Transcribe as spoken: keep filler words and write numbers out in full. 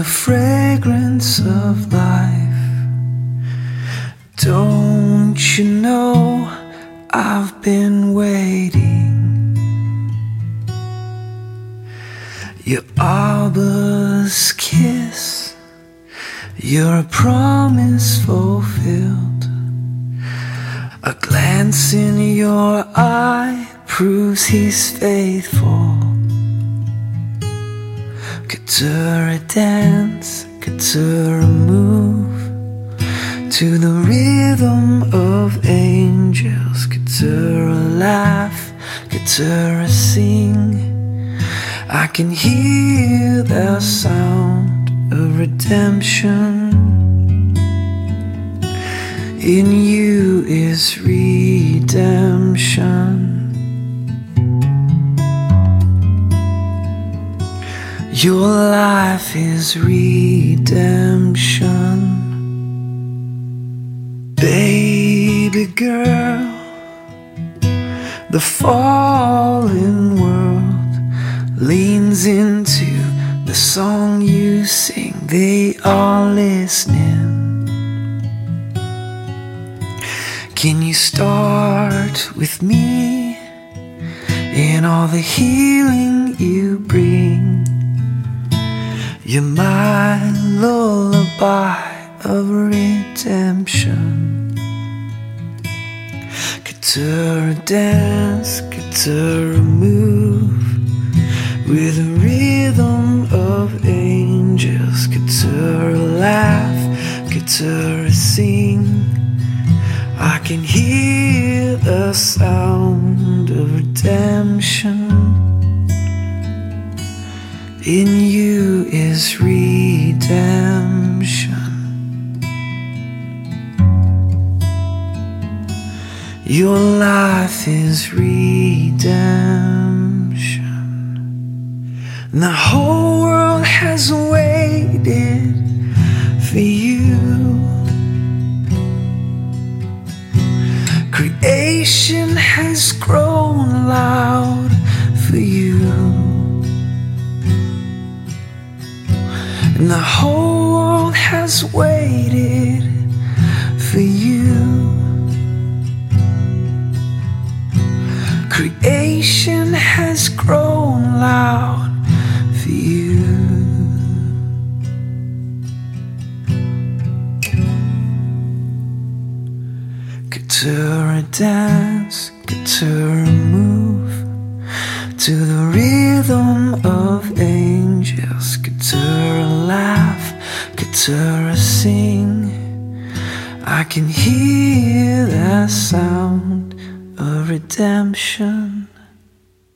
the fragrance of life. Don't you know I've been waiting? Your arbor's kiss, you're a promise fulfilled. A glance in your eye proves he's faithful. Couture a dance, couture a move to the rhythm of angels. Couture a laugh, couture a sing. I can hear the sound of redemption. In you is redemption. Your life is redemption. Baby girl, the fallen world leans into the song you sing. They are listening. Can you start with me in all the healing you bring? You're my lullaby of redemption. Couture a dance, couture a move with a rhythm of angels. Couture a laugh, couture a sing. I can hear the sound of redemption. In you is redemption. Your life is redemption. The whole world has waited for you. Creation has grown loud for you. And the whole world has waited for you. Creation has grown loud for you. Couture a dance, couture a move to the rhythm of angels. Couture a laugh, couture a sing. I can hear the sound of redemption.